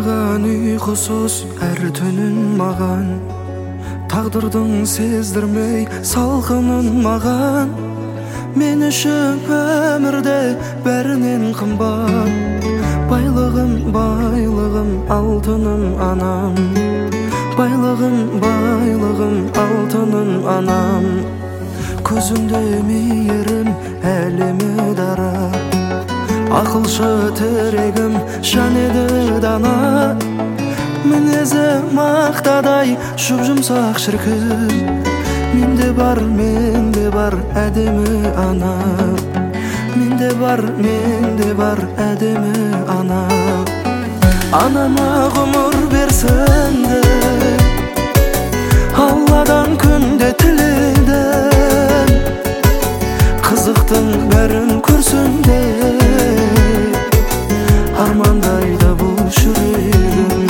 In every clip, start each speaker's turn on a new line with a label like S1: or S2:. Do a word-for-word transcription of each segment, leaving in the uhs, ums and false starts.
S1: Калган уйкусуз эр түнүн маган, тагдырдың сездирмей салкынын маган. Мен үчүн өмүрдө бәринен кымбат, байлыгым, байлыгым, алтыным анам. Байлыгым, байлыгым, алтыным анам. Көзүмдө мейирим, элиме дара, акылчы терегим, шанеди дана. Мүнөзү мактадай, жуп-жумсак ширким. Менде бар, менде бар әдемі ана. Менде бар, менде бар әдемі ана. Анама ғұмыр берсін деп Алладан күнде тіледім, қызықтың бәрін көрсін деп армандайды бұл жүрегім.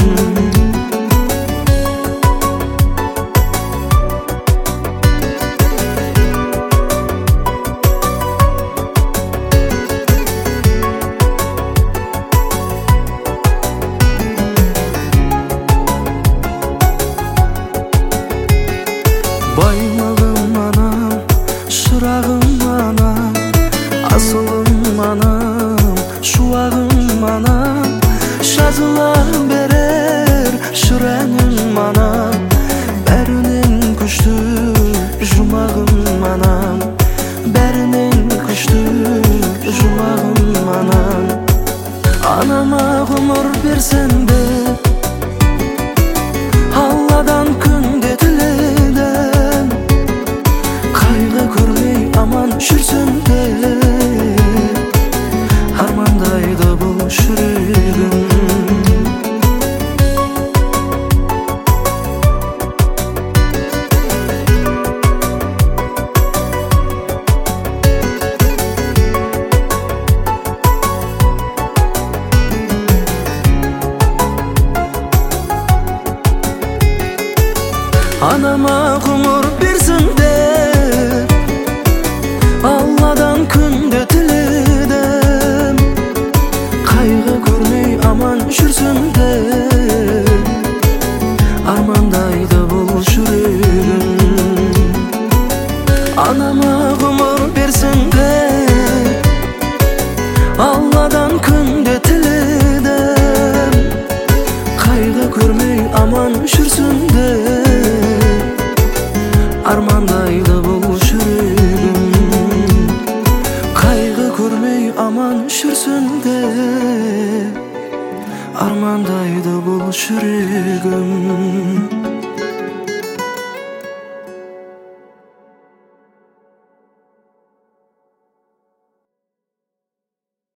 S1: Байлығым анам, шырағым анам, асылым анам, шуағым анам. Жазыла берер шүрәнім анам, бәрінен күшті жұмағым анам. Бәрінен күшті жұмағым анам. Анама ғұмыр берсін деп Алладан күнде тіледім, қайғы көрмей аман жүрсін деп армандайды бұл жүрегім. Анама ғұмыр берсін деп Алладан күнде тіледім, қайғы көрмей аман жүрсін деп армандайды бұл жүрегім. Анама ғұмыр берсін деп Алладан күнде тіледім, қайғы көрмей аман жүрсін деп армандайды бұл жүрегім. Қайғы көрмей аман жүрсін деп армандайды бұл жүрегім.